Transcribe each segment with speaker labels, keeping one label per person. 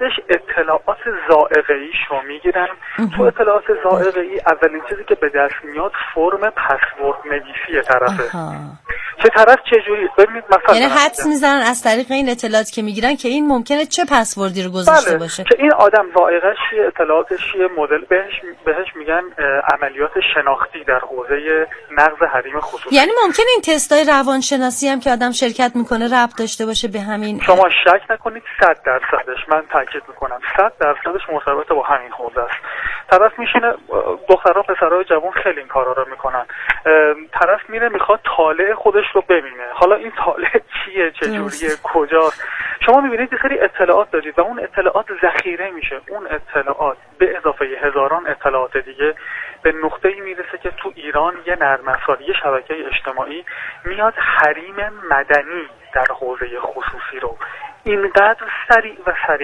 Speaker 1: بعدش اطلاعات ذائقه‌ای رو میگیرن. تو اطلاعات ذائقه‌ای اولین چیزی که به دست میاد فرم پسورد نویسی طرفه. که طرف چجوری ببینید مثلا
Speaker 2: یعنی حدس میزنن از طریق این اطلاعاتی که میگیرن که این ممکنه چه پسوردی رو گذاشته باشه،
Speaker 1: که این آدم ذائقه‌ش چیه، اطلاعاتش چیه، مدل بهش میگن عملیات شناختی در حوزه نقض حریم خصوصی.
Speaker 2: یعنی ممکنه این تستای روانشناسی هم که آدم شرکت میکنه ربط داشته باشه به همین.
Speaker 1: شما شک نکنید 100%ش، من تاکید میکنم 100%ش مرتبط با همین حوزه است. طرف میشینه، دخترها پسرای جوان خیلی این کارا رو میکنن، طرف میره میخواد طالع خودش رو ببینه. حالا این طالع چیه، چجوریه، کجاست؟ شما میبینید یه سری اطلاعات دارید و اون اطلاعات ذخیره میشه. اون اطلاعات به اضافه هزاران اطلاعات دیگه به نقطه‌ای میرسه که تو ایران یه نرم افزار، یه شبکه اجتماعی میاد حریم مدنی در حوزه خصوصی رو اینقدر سریع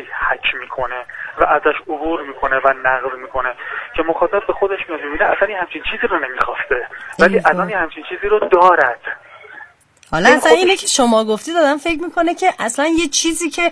Speaker 1: حک میکنه و ازش عبور میکنه و نقض میکنه که مخاطب به خودش میاد میبینه اصلا همچین چیزی رو نمیخواسته ولی الان همچین چیزی رو دارد.
Speaker 2: حالا اصلا اینه که شما گفتید آدم فکر میکنه که اصلا یه چیزی که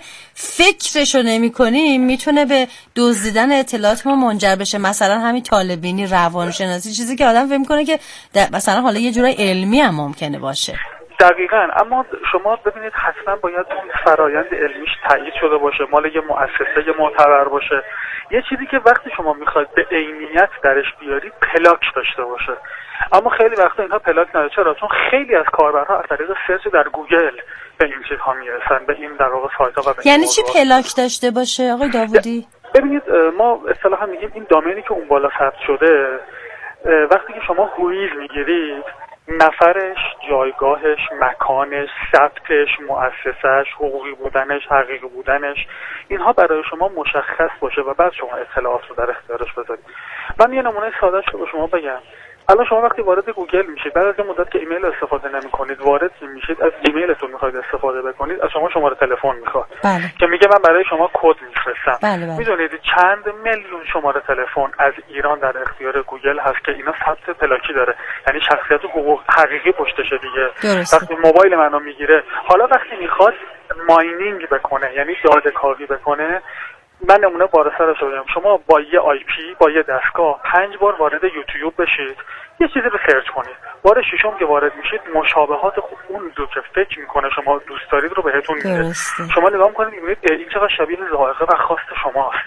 Speaker 2: فکرشو نمی کنیم میتونه به دزدیدن اطلاعات ما منجر بشه، مثلا همین طالبینی، روانشناسی، چیزی که آدم فکر میکنه که مثلا حالا یه جورای علمی هم ممکنه باشه.
Speaker 1: دقیقاً. اما شما ببینید حتما باید اون فرایند علمیش تایید شده باشه، مال یه مؤسسه معتبر باشه، یه چیزی که وقتی شما میخواید به عینیت درش بیارید پلاک داشته باشه. اما خیلی وقتا اینها پلاک نداره. چرا؟ چون خیلی از کاربرها از طریق سرچ در گوگل به این چیزها میرسن، به این در واقع سایت‌ها و به
Speaker 2: یعنی چی پلاک داشته باشه آقای داوودی؟
Speaker 1: ببینید ما اصطلاحا میگیم این دامینی که اون بالا ثبت شده، وقتی که شما هویز میگیرید، نفرش، جایگاهش، مکانش، ثبتش، مؤسسش، حقوقی بودنش، حقیقی بودنش، اینها برای شما مشخص باشه و بعد شما اطلاعات رو در اختیارش بذارید. من یه نمونه سادهش رو به شما بگم. الان شما وقتی وارد گوگل میشید، بعد از این مدت که ایمیل استفاده نمی‌کنید، وارد میشید، از ایمیلتون می‌خواید استفاده بکنید، از شما شماره تلفن می‌خواد. که میگه من برای شما کد می‌فرستم. می‌دونید چند میلیون شماره تلفن از ایران در اختیار گوگل هست که اینا ثبت پلاکی داره، یعنی شخصیت حقوق حقیقی پشتشه دیگه. وقتی موبایل منو میگیره، حالا وقتی می‌خواد ماینینگ بکنه، یعنی داده کاوی بکنه، من نمونه بارسرش رو بگم. شما با یه آی پی، با یه دستگاه 5 بار وارد یوتیوب بشید، یه چیزی رو سرچ کنید، بار ششم که وارد میشید مشابهات اون دو که فکر میکنه شما دوست دارید رو بهتون میده. شما نگاه میکنید میبینید این چقدر شبیه ذائقه و خواست شماست.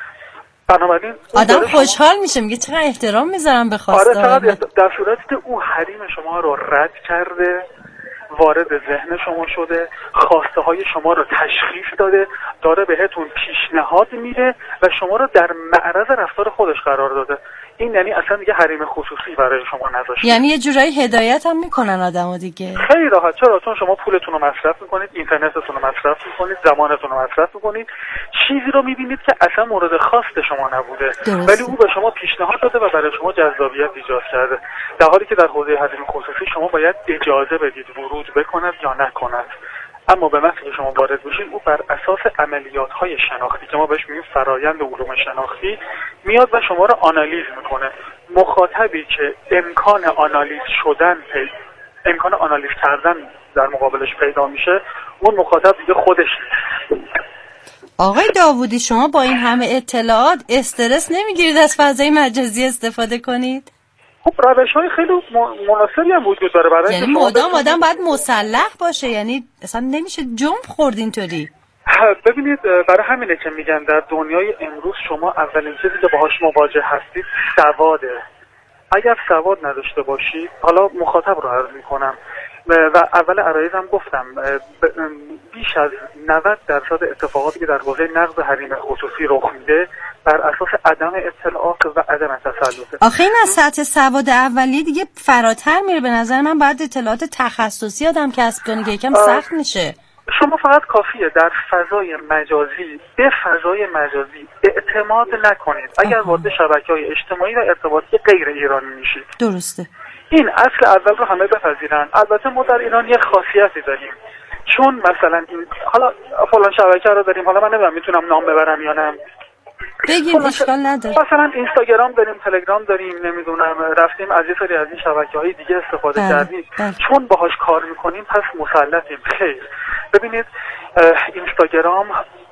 Speaker 1: بنابراین
Speaker 2: آدم خوشحال میشه، میگه چقدر احترام میذارم به خواسته.
Speaker 1: آره، در صورتی که او حریم شما رو رد کرده، وارد ذهن شما شده، خواسته های شما رو تشخیص داده، داره بهتون پیشنهاد میده و شما رو در معرض رفتار خودش قرار داده. این یعنی اصلا دیگه حریم خصوصی برای شما نذاشته.
Speaker 2: یعنی یه جورایی هدایت هم میکنن آدمو دیگه.
Speaker 1: خیلی راحت. چرا؟ چون شما پولتون رو مصرف میکنید، اینترنتتون رو مصرف میکنید، زمانتون رو مصرف میکنید، چیزی رو میبینید که اصلا مورد خواست شما نبوده، ولی او به شما پیشنهاد داده و برای شما جذابیت ایجاد کرده، در حالی که در حوزه حریم خصوصی شما باید اجازه بدید ورود بکند یا نکند. اما به محض که شما وارد بشید، او بر اساس عملیات‌های شناختی که ما بهش میگیم فرایند علوم شناختی میاد و شما رو آنالیز میکنه. مخاطبی که امکان آنالیز کردن در مقابلش پیدا میشه، اون مخاطب دیگه خودش نیست.
Speaker 2: آقای داوودی، شما با این همه اطلاعات استرس نمیگیرید از فضای مجازی استفاده کنید؟
Speaker 1: خب روش‌های خیلی مناسبی هم وجود داره برای
Speaker 2: یعنی مدام آدم باید مسلح باشه، یعنی اصلا نمیشه جنب خورد اینطوری.
Speaker 1: ببینید برای همینه که میگن در دنیای امروز شما اولین چیزی که باهاش مواجه هستید سواده. اگر سواد نداشته باشید، حالا مخاطب رو عرض میکنم و اول عرایزم گفتم، بیش از 90% اتفاقاتی که در حوزه نقض حریم خصوصی رخ میده بر اساس عدم اطلاعات و عدم تسلط.
Speaker 2: آخه این از سطح سواد اولیه دیگه فراتر میره. به نظر من باید اطلاعات تخصصی آدم کسب کنه که یکم سخت میشه.
Speaker 1: شما فقط کافیه در فضای مجازی به فضای مجازی اعتماد نکنید. اگر وارد شبکه‌های اجتماعی و ارتباطی غیر ایرانی میشید،
Speaker 2: درسته،
Speaker 1: این اصل اول رو همه بپذیرن. البته ما در ایران یه خاصیتی داریم، چون مثلا این حالا فلان شبکه رو داریم، حالا من نمیدونم میتونم نام ببرم یا نه،
Speaker 2: بگیم اشکال نداره،
Speaker 1: مثلا اینستاگرام داریم، تلگرام داریم، نمیدونم رفتیم از یه سری از این شبکه‌های دیگه استفاده کردیم، چون باهاش کار میکنیم پس مسلطیم. خیر، ببینید اینستاگرام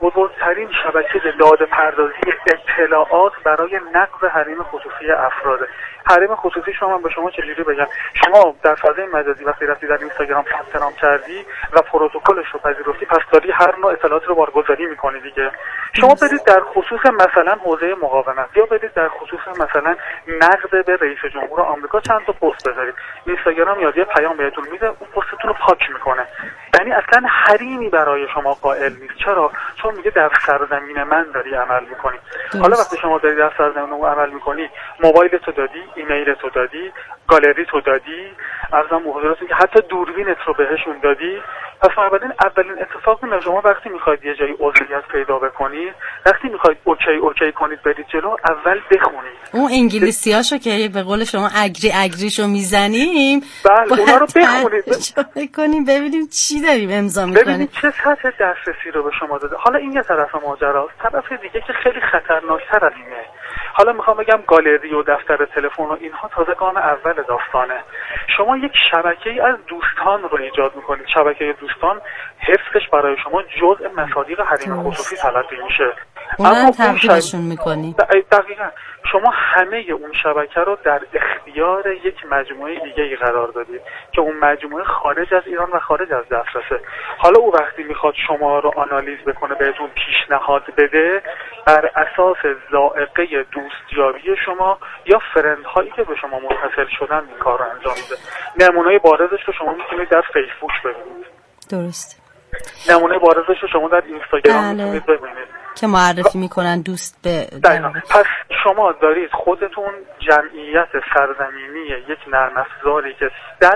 Speaker 1: بزرگترین شبکه داده پردازی اطلاعات برای نقض حریم خصوصی افراده. حریم خصوصی شما به شما چجوری بگم؟ شما در فضای مجازی وقتی رفتی در اینستاگرام ثبت نام کردی و پروتکلش رو پذیرفتی، پس داری هر نوع اطلاعات رو بارگذاری میکنی دیگه. شما برید در خصوص مثلا حوزه مقاومت یا برید در خصوص مثلا نقد به رئیس جمهور آمریکا چند تا پست بذارید، اینستاگرام یاد یه پیام بهتون میده، اون پستتون رو پاک میکنه. یعنی اصلا حریمی برای شما قائل نیست. چرا؟ چون میگه در سرزمین من داری عمل میکنی. حالا وقتی شما داری در سرزمین من عمل میکنی، موبایلتو دادی، ایمیلتو دادی، گالریتو دادی، ارزم به حضورتون که حتی دوربینت رو بهشون دادی. پس بنابراین اولین اتفاقی که شما وقتی میخواید یه جایی عضویت پیدا بکنید، وقتی میخواید اوکی کنید برید جلو، اول بخونید.
Speaker 2: اون انگلیسیاشو که به قول شما اگریشو میزنیم،
Speaker 1: بله اونا رو بخونید،
Speaker 2: بکنیم ببینیم چی داریم امضا میکنیم،
Speaker 1: ببینید چه سطح دسترسی رو به شما داده. حالا این یه طرف ماجراست. طرف دیگه که خیلی خطرناکتر از اینه، حالا میخوام بگم گالری و دفتر تلفن و اینها تازه گام اول داستانه. شما یک شبکه‌ای از دوستان رو ایجاد میکنید. شبکه دوستان حفظش برای شما جزء مصادیق حریم خصوصی تلقی میشه.
Speaker 2: اما تبدیلشون میکنی.
Speaker 1: دقیقاً شما همه اون شبکه رو در اختیار یک مجموعه دیگه‌ای قرار دادید که اون مجموعه خارج از ایران و خارج از دسترسه. حالا او وقتی میخواد شما رو آنالیز بکنه، بهتون پیشنهاد بده، بر اساس ذائقه دوستیابی شما یا فرند هایی که به شما متصل شدن این کار رو انجام میده. نمونه بارزش رو شما میتونید در فیسبوک ببینید.
Speaker 2: درست.
Speaker 1: نمونه بارزش رو شما در اینستاگرام میتونید ببینید
Speaker 2: که معرفی میکنن دوست به
Speaker 1: پس شما دارید خودتون جمعیت سرزمینی یک نرم افزاری که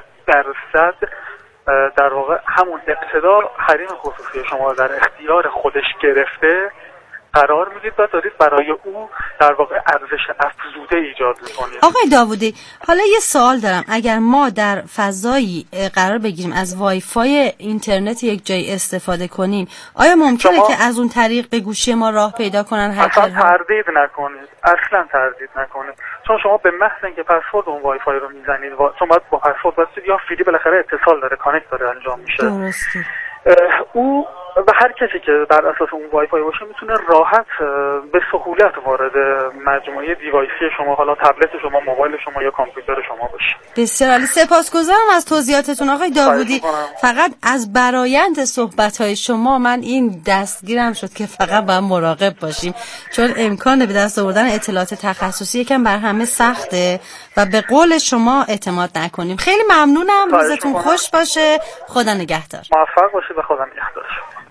Speaker 1: 100% در واقع همون ابتدا حریم خصوصی شما در اختیار خودش گرفته قرار میدید و دارید برای او در واقع ارزش افزوده ایجاد میکنید.
Speaker 2: آقای داوودی، حالا یه سوال دارم. اگر ما در فضایی قرار بگیریم از وای فای اینترنت یک جایی استفاده کنیم، آیا ممکنه که از اون طریق به گوشی ما راه پیدا کنن هکرها؟
Speaker 1: اصلا تردید نکنید. چون شما به محض اینکه پسورد اون وای فای رو میزنید، چون باید با پسورد واسه یا فیلی بالاخره اتصال داره، کانکت داره انجام میشه.
Speaker 2: درسته.
Speaker 1: او و هر کسی که بر اساس اون وای فای باشه میتونه راحت به سهولت وارد مجموعه دیوایسی شما، حالا تبلت شما، موبایل شما یا کامپیوتر شما بشه.
Speaker 2: بسیار عالی، سپاسگزارم از توضیحاتتون آقای داوودی. فقط از برآیند صحبت‌های شما من این دستگیرم شد که فقط باید مراقب باشیم، چون امکان به دست آوردن اطلاعات تخصصی یکم بر همه سخته و به قول شما اعتماد نکنیم. خیلی ممنونم، روزتون خوش باشه، خدا نگهدار.
Speaker 1: موفق باشید و خدا نگهدار.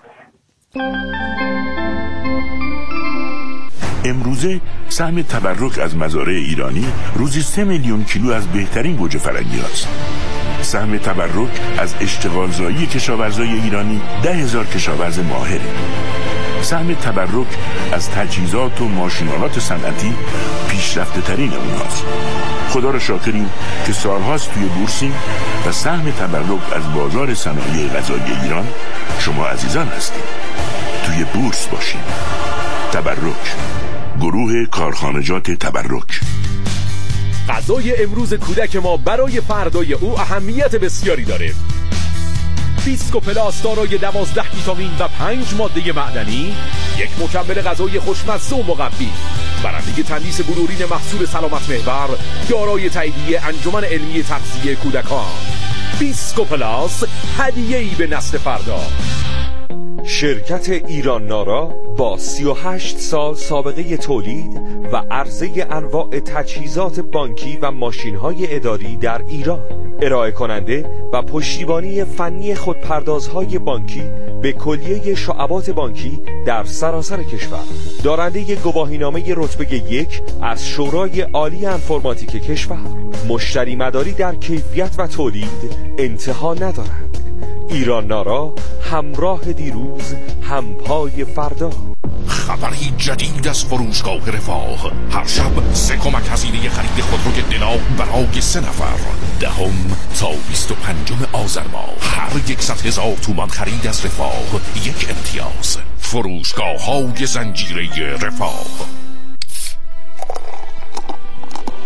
Speaker 3: امروزه سهم تبرک از مزارع ایرانی روزی 3 میلیون کیلو از بهترین گوجه فرنگی هاست. سهم تبرک از اشتغالزایی کشاورزای ایرانی 10,000 کشاورز ماهره. سهم تبرک از تجهیزات و ماشینالات صنعتی پیشرفته ترین اونهاست. خدا را شاکریم که سالهاست توی بورسیم و سهم تبرک از بازار صنایع غذایی ایران شما عزیزان هستید. توی بورس باشیم. تبرک، گروه کارخانجات تبرک.
Speaker 4: غذای امروز کودک ما برای فردای او اهمیت بسیاری داره. بیسکوپلاس دارای 12 ویتامین و 5 ماده معدنی، یک مکمل غذایی خوشمزه و مقوی، برنده تندیس بلورین محصول سلامت محور، دارای تاییدیه انجمن علمی تغذیه کودکان. بیسکوپلاس، هدیه‌ای به نسل فردا.
Speaker 5: شرکت ایران نارا با 38 سال سابقه تولید و عرضه انواع تجهیزات بانکی و ماشین‌های اداری در ایران، ارائه کننده و پشتیبانی فنی خودپردازهای بانکی به کلیه شعبات بانکی در سراسر کشور، دارنده گواهینامه رتبه 1 از شورای عالی انفرماتیک کشور، مشتری مداری در کیفیت و تولید انتها ندارد. ایران نارا، همراه دیروز، همپای فردا.
Speaker 6: خبری جدید از فروشگاه رفاه. هر شب 3 کمک هزینه خرید خودروی دلاغ برای 3 نفر. 10 تا 25 آذر ماه. هر 100,000 تومان خرید از رفاه 1 امتیاز. فروشگاه های زنجیره رفاه.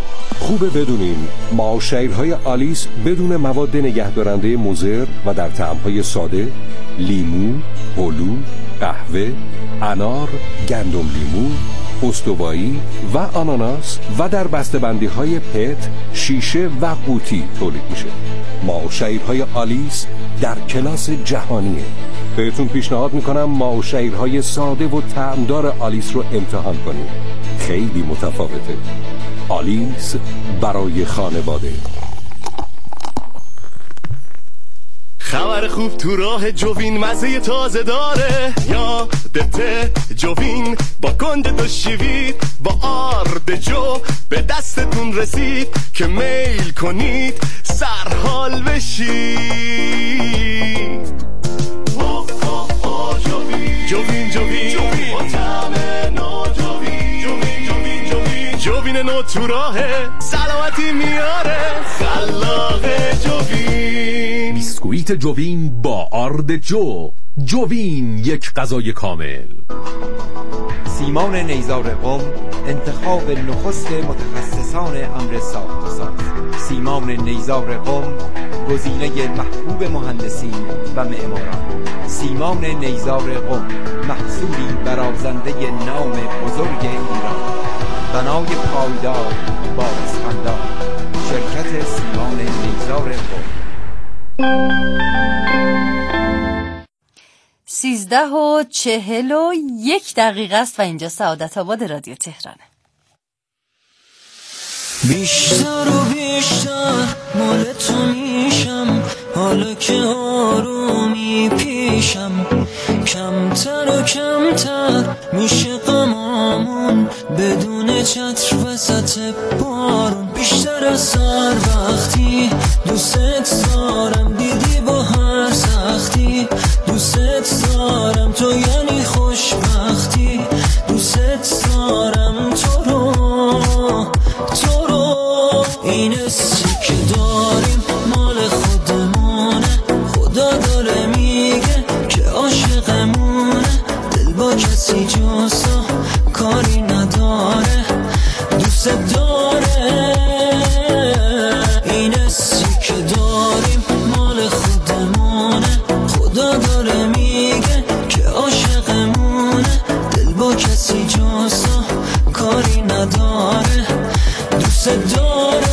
Speaker 7: خوبه بدونین معاشرهای آلیس بدون مواد نگهدارنده مضر و در طعم‌های ساده، لیمو، هلو، قهوه، انار، گندم لیمو، استوایی و آناناس و در بسته‌بندی‌های پت، شیشه و قوطی تولید میشه. معاشرهای آلیس در کلاس جهانیه. بهتون پیشنهاد میکنم معاشرهای ساده و طعمدار آلیس رو امتحان کنید. خیلی متفاوته. آلیس برای خانواده.
Speaker 8: خبر خوب تو راه جوین مزه تازه داره، یادته جوین با گنده دو شیوید با آرد جو به دستتون رسید که میل کنید سرحال بشید. جوین جوین با طعم نو جوین نو تو راهه، سلامتی میاره خلاق جوین.
Speaker 4: بیسکویت جوین با آرد جوین یک غذای کامل.
Speaker 9: سیمان نیزار قم انتخاب نخست متخصصان امر ساخت و ساز. سیمان نیزار قم گزینه محبوب مهندسین و معماران. سیمان نیزار قم محصولی برازنده نام بزرگ ایران، بنای پایدار با اسفندار. شرکت سیمان نیزار قم.
Speaker 2: 13:41 است و اینجا سعادت آباد رادیو تهرانه.
Speaker 10: بیشتر و بیشتر مال تو میشم، حالا که آرومی پیشم. کمتر و کمتر میشه غمامون بدون چتر وسط بارون. بیشتر از سر وقتی دوست دارم، دیدی با هر سختی دوست دارم تو، یعنی خوشبختی دوست دارم تو رو. این حسی که داریم مال خودمونه، خدا داره میگه که عاشقمونه. دل با کسی جز تو کاری نداره، دوست داره. این حسی که داریم مال خودمونه، خدا داره میگه که عاشقمونه. دل با کسی جز تو کاری نداره، دوست داره.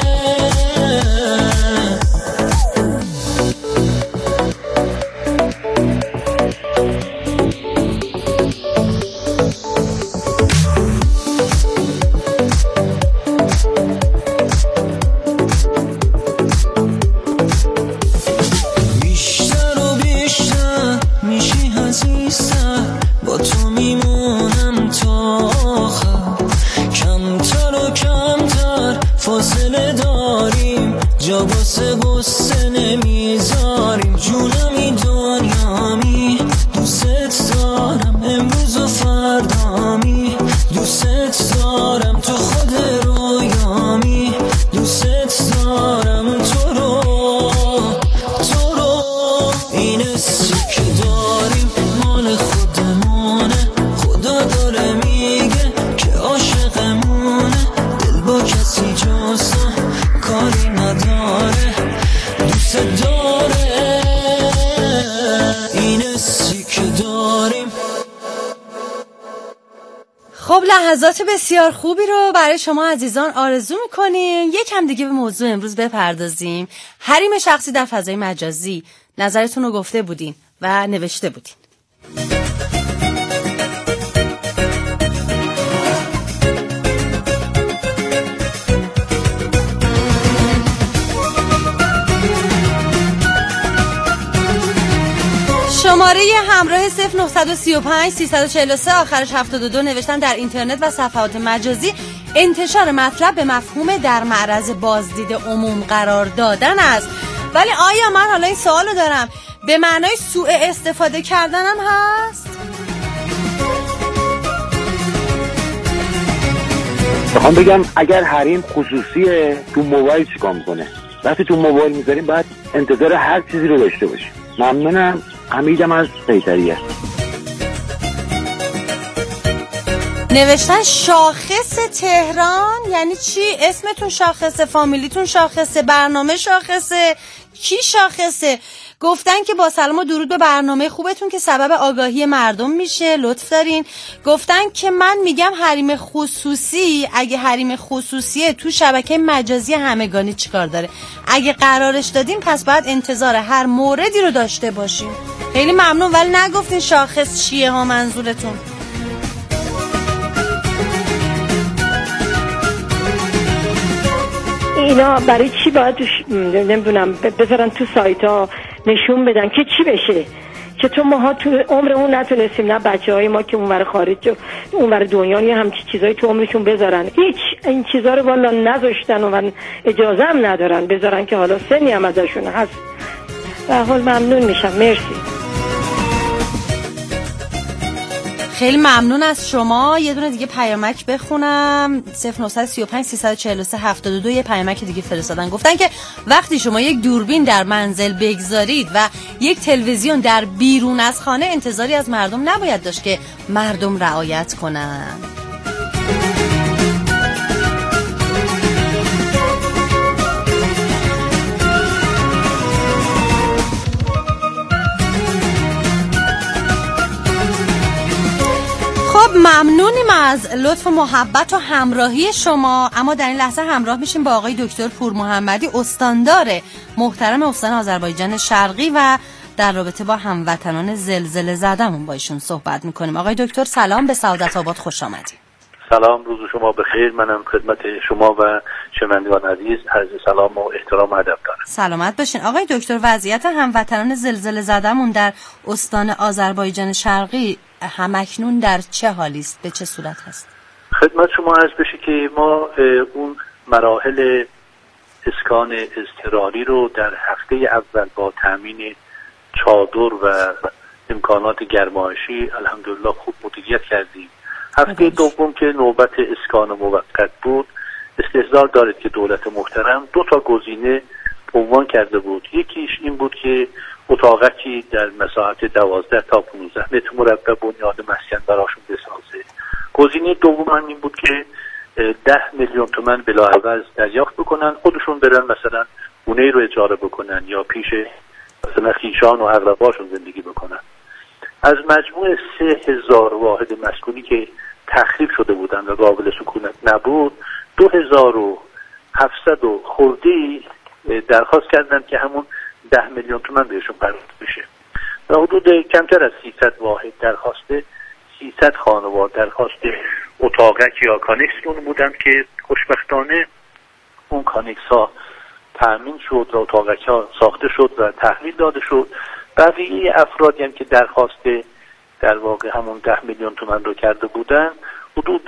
Speaker 10: بیشتر و بیشتر میشی عزیزتر، با تو میمونم تا آخر. کمتر و کمتر فاصله داریم، جا واسه غصه نمیذاریم. جونمی دنیامی دوست دارم، امروز و فردامی دوست دارم. تو خود رویامی دوست دارم تو رو. این حسی که داریم مال خودمونه، خدا داره میگه که عاشقمونه. دل با کسی جز تو کاری نداره، دوست داره. این حسی که داریم.
Speaker 2: خب لحظات بسیار خوبی رو برای شما عزیزان آرزو میکنیم. یکم دیگه به موضوع امروز بپردازیم. حریم شخصی در فضای مجازی، نظرتون رو گفته بودین و نوشته بودین. شماره همراه 0935 343 آخرش 72 نوشتن در اینترنت و صفحات مجازی انتشار مطلب به مفهوم در معرض بازدید عموم قرار دادن است. ولی آیا من حالا این سوالو دارم، به معنای سوء استفاده کردن هم هست؟
Speaker 11: میخوام بگم اگر حریم خصوصیه تو موبایل چیکار میکنه؟ وقتی تو موبایل میذاریم باید انتظار هر چیزی رو داشته باشیم. ممنونم. حمیدم از قیصریه.
Speaker 2: نوشتن شاخص تهران یعنی چی؟ اسمتون شاخصه، فامیلیتون شاخصه، برنامه شاخصه، کی شاخصه؟ گفتن که با سلام و درود به برنامه خوبتون که سبب آگاهی مردم میشه، لطف دارین. گفتن که من میگم حریم خصوصی، اگه حریم خصوصیه تو شبکه مجازی همگانی چیکار داره؟ اگه قرارش دادین پس باید انتظار هر موردی رو داشته باشین. خیلی ممنون، ولی نگفتین شاخص چیه ها منظورتون.
Speaker 12: اینا برای چی باید نمیدونم بذارن تو سایت ها نشون بدن که چی بشه؟ چطور ماها تو عمرمون نتونستیم، نه بچه های ما که اونور خارج اونور دنیا یه همچی چیزایی تو عمرشون بذارن، هیچ این چیزا رو والا نذاشتن و اجازه هم ندارن بذارن که حالا سنی هم ازشون هست. به حال ممنون میشم. مرسی.
Speaker 2: خیلی ممنون از شما. یه دونه دیگه پیامک بخونم. 0935 343 72 یه پیامک دیگه فرستادن، گفتن که وقتی شما یک دوربین در منزل بگذارید و یک تلویزیون در بیرون از خانه، انتظاری از مردم نباید داشت که مردم رعایت کنن. خب ممنونیم از لطف و محبت و همراهی شما. اما در این لحظه همراه میشیم با آقای دکتر پور محمدی، استاندار محترم استان آذربایجان شرقی، و در رابطه با هموطنان زلزله زدمون با ایشون صحبت میکنیم. آقای دکتر سلام، به سعادت آباد خوش آمدید.
Speaker 13: سلام، روز شما بخیر. منم خدمت شما و شنوندگان عزیز عرض سلام و احترام و ادب دارم.
Speaker 2: سلامت باشین. آقای دکتر، وضعیت هموطنان زلزله زدمون در استان آذربایجان شرقی همکنون در چه حالی است؟ به چه صورت هست؟
Speaker 13: خدمت شما عرض بشه که ما اون مراحل اسکان اضطراری رو در هفته اول با تامین چادر و امکانات گرمایشی الحمدلله خوب مدیریت کردیم. هفته دوم که نوبت اسکان موقت بود، استحضار دارید که دولت محترم 2 گزینه عنوان کرده بود. یکیش این بود که اتاقکی در مساحت 12 تا 15 متر مربع بنیاد مسکن براشون بسازه. گزینه دوم هم این بود که 10 میلیون تومان بلاعوض دریافت بکنن، خودشون برن مثلا خونه رو اجاره بکنن یا پیش مثلا خویشان و اقرباشون زندگی بکنن. از مجموع 3000 واحد مسکونی که تخریب شده بودن و قابل سکونت نبود، 2700 خورده‌ای درخواست کردن که همون 10 میلیون تومان بهشون پرداخت بشه. و حدود کمتر از 300 واحد درخواسته 300 خانوار درخواست اتاقک یا کانکس بودند که خوشبختانه اون کانکس ها تأمین شد و اتاقک ها ساخته شد و تحویل داده شد. بقیه افرادی هم که درخواست در واقع همون 10 میلیون تومان رو کرده بودن، حدود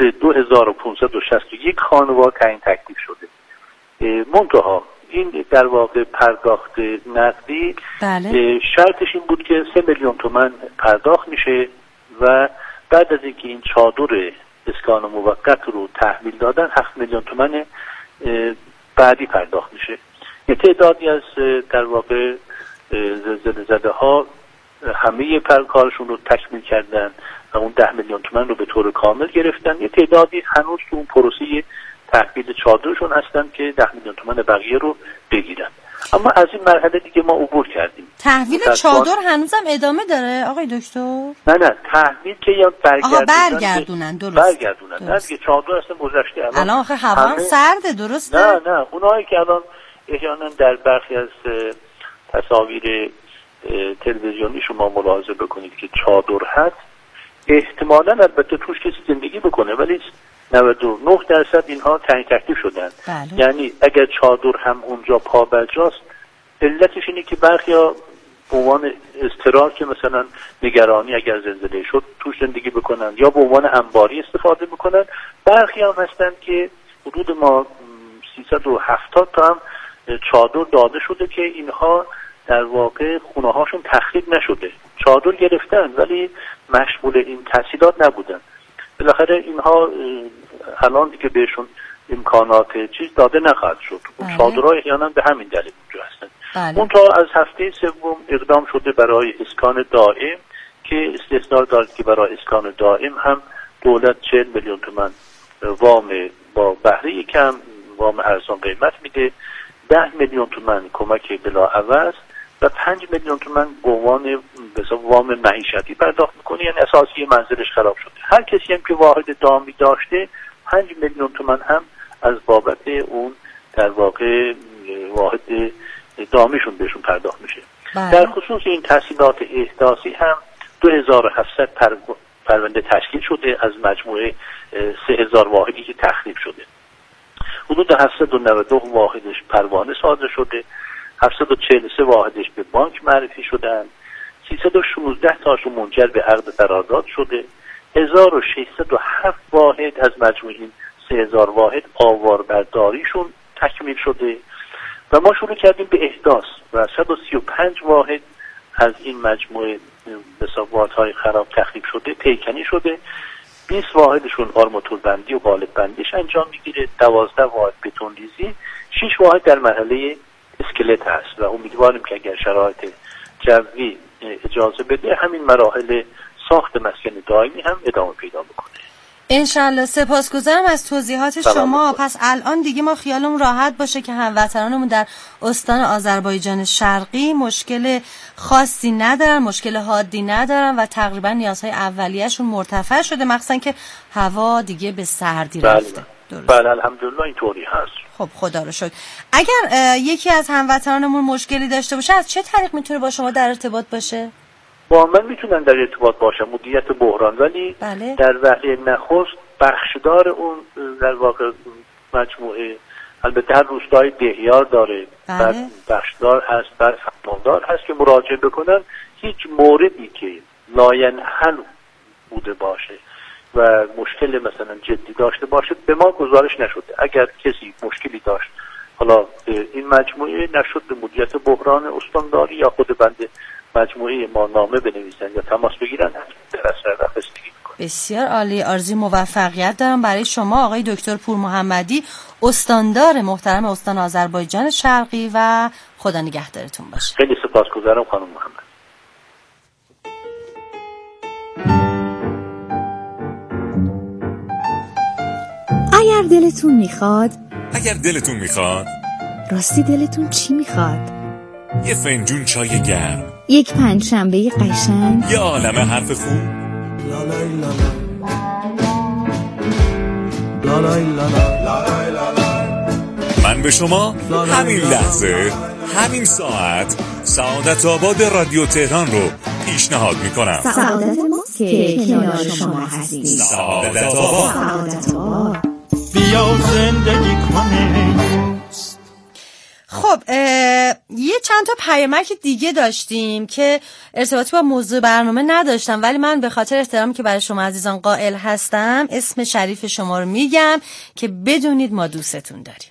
Speaker 13: 2561 خانوار تعیین تکلیف شده. منتها این در واقع پرداخت نقدی شرطش این بود که 3 میلیون تومان پرداخت میشه و بعد از اینکه این چادر اسکان موقت رو تحویل دادن 7 میلیون تومان بعدی پرداخت میشه. یه تعدادی از در واقع زلزله زده ها همه کارشون رو تکمیل کردن و اون 10 میلیون تومان رو به طور کامل گرفتن. یه تعدادی هنوز تو اون پروسه تحویل چادرشون هستن که 10 میلیون تومان بقیه رو بگیرن. اما از این مرحله دیگه ما عبور کردیم.
Speaker 2: تحویل چادر هنوزم ادامه داره آقای دکتر؟
Speaker 13: نه تحویل که یا
Speaker 2: برگردونن. درست.
Speaker 13: برگردونن. دیگه چادر اصلا گذشته.
Speaker 2: الان آخه هوا سرده، درسته؟
Speaker 13: نه اونایی که الان احیانا در برخی از تصاویر تلویزیونی شما ملاحظه بکنید که چادر هست، احتمالاً البته توش کسی زندگی بکنه، ولی 99% اینها تعیین تکلیف شدن. یعنی اگر چادر هم اونجا پابرجاست، علتش اینه که برخیا به عنوان اضطرار که مثلا نگرانی اگر زلزله شد توش زندگی بکنن یا به عنوان انباری استفاده بکنن. برخی هم هستن که حدود ما 370 تا هم چادر داده شده که اینها در واقع خونه هاشون تخریب نشده، چادر گرفتن ولی مشمول این تسهیلات نبودن. بالاخره اینها الان دیگه بهشون امکانات چیز داده نخواهد شد. چادرها احیانا به همین دلیل اونجا هستن. اون تا از هفته سوم اقدام شده برای اسکان دائم که استحضار دارد که برای اسکان دائم هم دولت 40 میلیون تومان وام با بهره کم، وام ارزان قیمت میده، 10 میلیون تومان کمک بلاعوض و 5 میلیون تومان وام معیشتی پرداخت میکنه. یعنی اساسی منزلش خراب شده. هر کسی هم که واحد دامی داشته 5 میلیون تومان هم از بابت اون در واقع واحد دامیشون بهشون پرداخت میشه. در خصوص این تحصیلات احداثی هم 2700 پرونده تشکیل شده از مجموعه 3000 واحدی که تخریب شده. حدود 792 واحدش پروانه صادر شده، 743 واحدش به بانک معرفی شدن، 316 تاشون منجر به عقد قرارداد شده، 1607 واحد از مجموعه این 3000 واحد آواربرداریشون تکمیل شده و ما شروع کردیم به احداث و 135 واحد از این مجموعه واحدهای خراب تخریب شده پیکنی شده. 20 واحدشون آرماتور بندی و قالب بندیش انجام میگیره، 12 واحد بتون ریزی، 6 واحد در مرحله اسکلت هست و امیدواریم که اگر شرایط جوی اجازه بده همین مراحل ساخت مسکن دائمی هم ادامه پیدا بکنه.
Speaker 2: انشالله. سپاسگزارم از توضیحات شما. پس الان دیگه ما خیالمون راحت باشه که هموطنانمون در استان آذربایجان شرقی مشکل خاصی ندارن، مشکل حادی ندارن و تقریبا نیازهای اولیه‌شون مرتفع شده، مخصوصا که هوا دیگه به سردی رفته.
Speaker 13: بله الحمدلله اینطوری هست.
Speaker 2: خب خدا رو شکر. اگر یکی از هموطنانمون مشکلی داشته باشه از چه طریق میتونه با شما در ارتباط باشه؟
Speaker 13: با من میتونن در ارتباط باشن مدیریت بحران، ولی
Speaker 2: بله.
Speaker 13: در وهله نخست بخشدار اون در واقع مجموعه البته هر روستای دهیار داره،
Speaker 2: بله.
Speaker 13: بخشدار هست، بعد فرماندار هست که مراجعه بکنن. هیچ موردی که لاینحل بوده باشه و مشکل مثلا جدی داشته باشه به ما گزارش نشده. اگر کسی مشکلی داشت حالا این مجموعه نشد به مدیریت بحران استانداری یا خود بنده مجموعه ما نامه بنویسن یا تماس بگیرن در اثر رفستگی میکنه.
Speaker 2: بسیار عالی. آرزوی موفقیت دارم برای شما آقای دکتر پور محمدی، استاندار محترم استان آذربایجان شرقی و خدا نگهدارتون باشه.
Speaker 13: خیلی سپاسگزارم خانم محمد.
Speaker 14: اگر دلتون میخواد
Speaker 15: راستی دلتون چی میخواد؟
Speaker 14: یه فنجون چای گرم،
Speaker 15: یک پنجشنبه قشنگ،
Speaker 14: یه عالمه حرف خوب. من به شما همین لحظه همین ساعت سعادت آباد رادیو تهران رو پیشنهاد میکنم.
Speaker 15: سعادت ماست که کنار شما هستیم.
Speaker 14: سعادت آباد.
Speaker 10: بیا زندگی کنه.
Speaker 2: خب یه چند تا پیامک دیگه داشتیم که ارتباطی با موضوع برنامه نداشتم، ولی من به خاطر احترامی که برای شما عزیزان قائل هستم اسم شریف شما رو میگم که بدونید ما دوستتون داریم.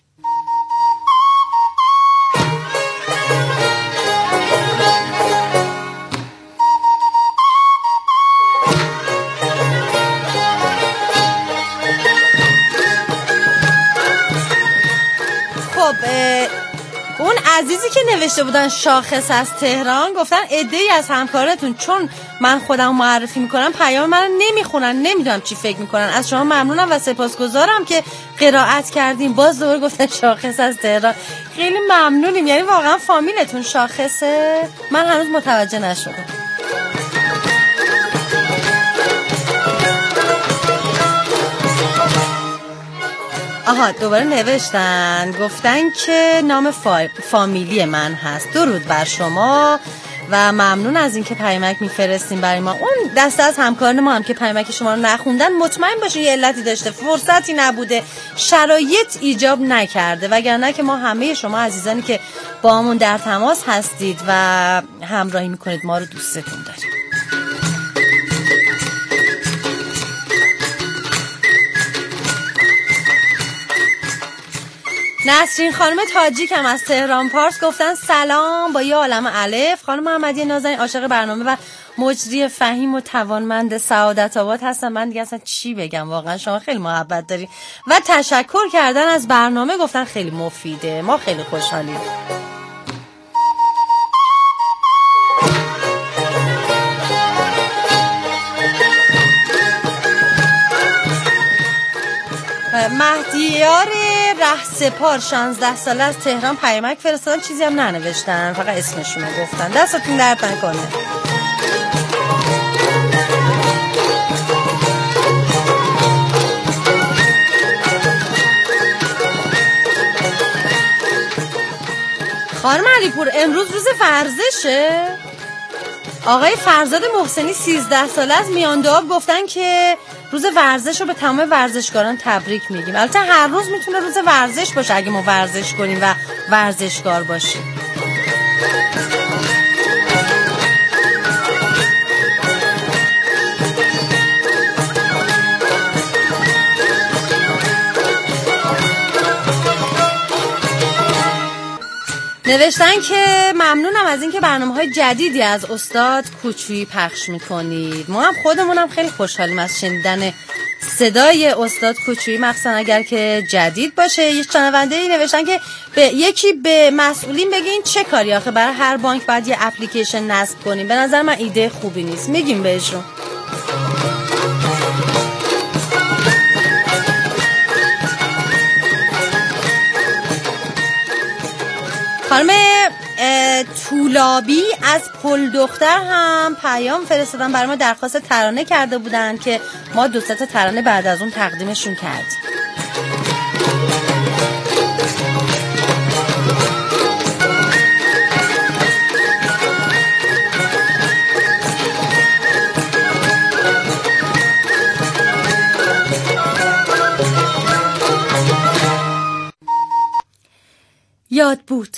Speaker 2: خب اون عزیزی که نوشته بودن شاخص از تهران گفتن عده‌ای از همکارتون چون من خودم معرفی میکنم پیام منو نمیخونن، نمیدونم چی فکر میکنن. از شما ممنونم و سپاسگزارم که قرائت کردیم. باز دوباره گفتن شاخص از تهران. خیلی ممنونیم. یعنی واقعا فامیلتون شاخصه؟ من هنوز متوجه نشدم. آها دوباره نوشتن گفتن که نام فامیلی من هست. درود بر شما و ممنون از اینکه پیامک میفرستین برای ما. اون دسته از همکاران ما هم که پیامک شما رو نخوندن مطمئن باشین یه علتی داشته، فرصتی نبوده، شرایط ایجاب نکرده، وگرنه که ما همه شما عزیزانی که با همون در تماس هستید و همراهی میکنید ما رو دوستتون داریم. نسرین خانم تاجیک هم از تهران پارس گفتن سلام با یه عالم الف. خانم محمدی نازنین عاشق برنامه و مجری فهیم و توانمند سعادت آباد هستن. من دیگه اصلا چی بگم، واقعا شما خیلی محبت داری و تشکر کردن از برنامه، گفتن خیلی مفیده، ما خیلی خوشحالیم. مهدیار رهسپار 16 ساله از تهران پیامک فرستادن، چیزی هم ننوشتن، فقط اسمشون رو گفتن. دستتون درد نکنه. خانم علیپور امروز روز ورزشه. آقای فرزاد محسنی 13 ساله از میانداب گفتن که روز ورزش رو به تمام ورزشکاران تبریک میگیم. البته هر روز میتونه روز ورزش باشه اگه ما ورزش کنیم و ورزشکار باشیم. نوشتن که ممنونم از اینکه برنامه‌های جدیدی از استاد کوچویی پخش میکنید. ما هم خودمونم خیلی خوشحالیم از شنیدن صدای استاد کوچویی، مخصوصا اگر که جدید باشه. یه شنونده‌ای نوشتن که یکی به مسئولین بگین چه کاری، آخه برای هر بانک باید یه اپلیکیشن نصب کنیم. به نظر من ایده خوبی نیست، میگیم بهشون. خانم طولابی از پل دختر هم پیام فرستادن برای ما، درخواست ترانه کرده بودن که ما 2 تا ترانه بعد از اون تقدیمشون کردیم. یاد بود.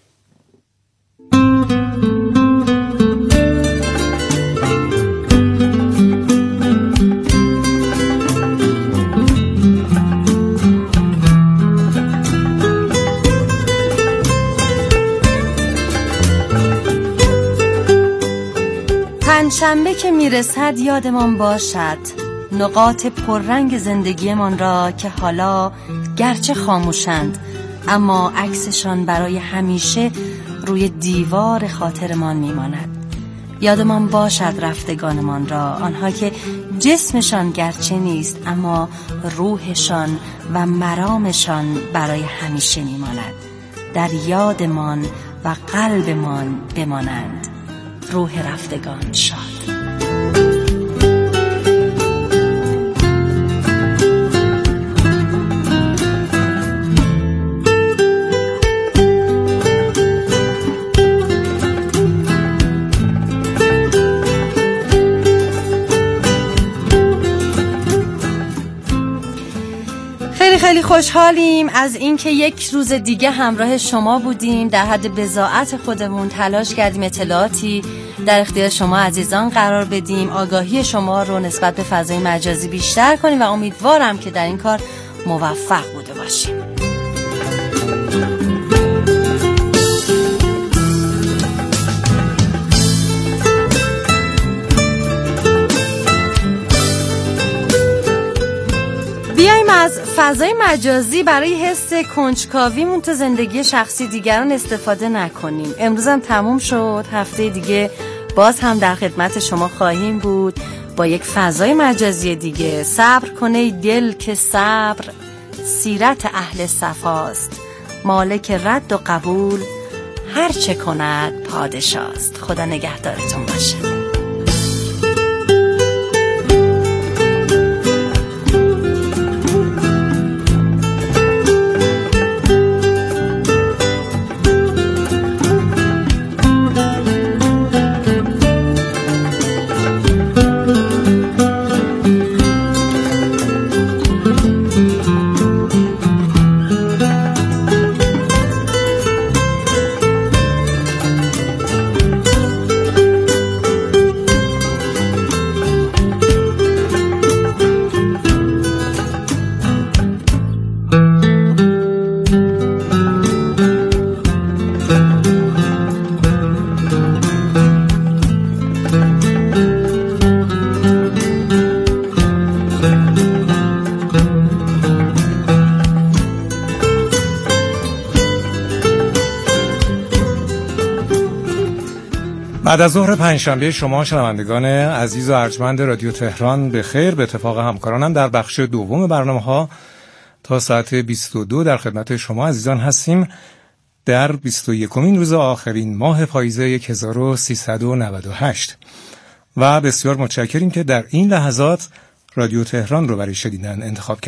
Speaker 2: پنجشنبه که میرسد یادمان باشد نقاط پررنگ زندگیمان را که حالا گرچه خاموشند اما عکسشان برای همیشه روی دیوار خاطرمان میماند. یادمان باشد رفتگانمان را، آنها که جسمشان گرچه نیست اما روحشان و مرامشان برای همیشه میماند. در یادمان و قلبمان بمانند. روح رفتگان شاد. خیلی خوشحالیم از اینکه یک روز دیگه همراه شما بودیم. در حد بضاعت خودمون تلاش کردیم اطلاعاتی در اختیار شما عزیزان قرار بدیم، آگاهی شما رو نسبت به فضای مجازی بیشتر کنیم و امیدوارم که در این کار موفق بوده باشیم. بیایم از فضای مجازی برای حس کنجکاویمون تو زندگی شخصی دیگران استفاده نکنیم. امروز هم تموم شد، هفته دیگه باز هم در خدمت شما خواهیم بود با یک فضای مجازی دیگه. صبر کنه دل که صبر سیرت اهل صفاست، مالک رد و قبول هر چه کند پادشاست. خدا نگهدارتون باشه.
Speaker 16: بعد از ظهر پنجشنبه شما شنوندگان عزیز و ارجمند رادیو تهران به خیر. به اتفاق همکارانم در بخش دوم برنامه‌ها تا ساعت 22 در خدمت شما عزیزان هستیم در 21مین روز آخرین ماه پاییز 1398 و بسیار متشکریم که در این لحظات رادیو تهران رو برای شنیدن انتخاب